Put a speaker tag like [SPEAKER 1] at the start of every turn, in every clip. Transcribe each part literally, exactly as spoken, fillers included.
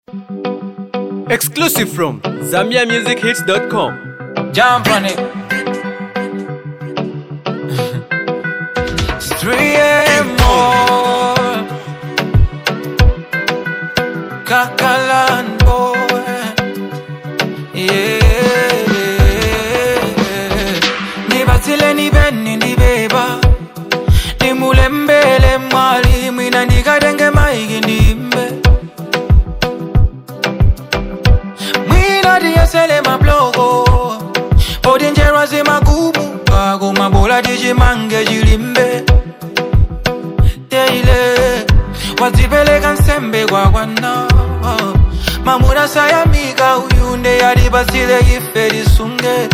[SPEAKER 1] Exclusive from Zambia Music Hits dot com.
[SPEAKER 2] Jump on it. It's three a m more. Kakalan boy. Yeah. Nibatile ni beni ni beba. Ni mulembele mwali. Mina nikadenge maigi nimbe. Sele ma blogo O dangerous e magumu Kago mabola diji mange jilimbe Teile Wazipele kansembe kwa wana Mamuna sayamika uyunde Yadibasile ifedi sunge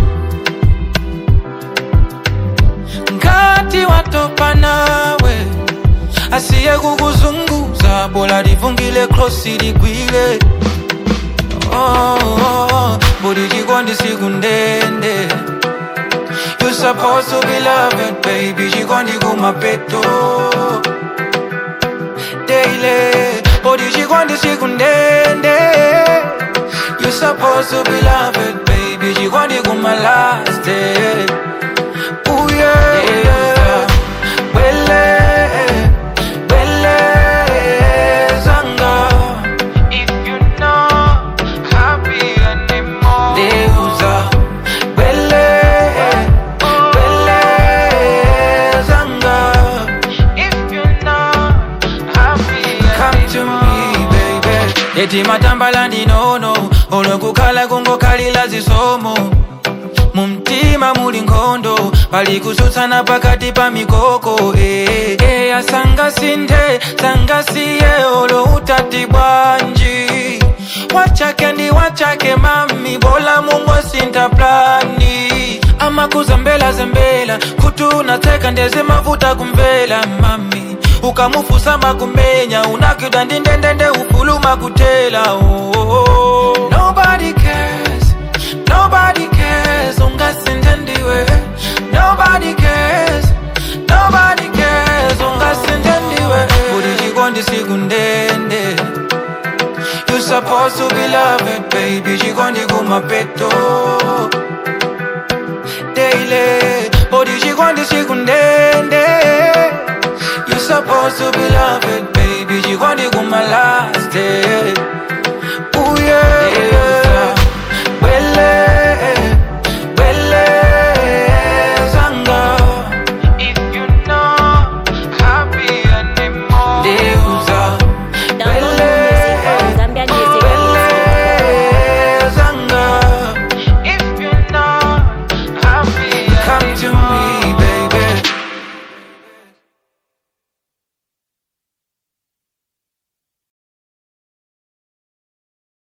[SPEAKER 2] Nkati watopa nawe Asiye kukuzunguza Bola difungile klosi digwile Oh, oh, oh, body jikondi sikundende. You supposed to be loved, baby. Jikondi kumapeto. Daily, body jikondi sikundende. You supposed to be loved, baby. Jikondi kumalaste. Ooh yeah, yeah. Wele, wele, zanga. Eti matambala ndinono olwekukhala kungokhalira zisomo mumtima muli nkhondo pali kusutsana pakati pa mikoko eh eh asanga sinthe sanga siye olo utati bwanji wachake ndi wachake mami bola mungo sinta plani amakuza mbela zembela kutuna teka ndeze mavuta kumvela mami ukamufusa makumenya unakuda ndindendende ufuluma kutela oh, oh, oh. Nobody cares, nobody cares ungasintendiwe nobody cares, nobody cares ungasintendiwe Budi jikondi sikundende You supposed to be loved baby jikondi kumapeto Daily Budi jikondi sikundende You supposed to be loved, baby. You want to go my last day.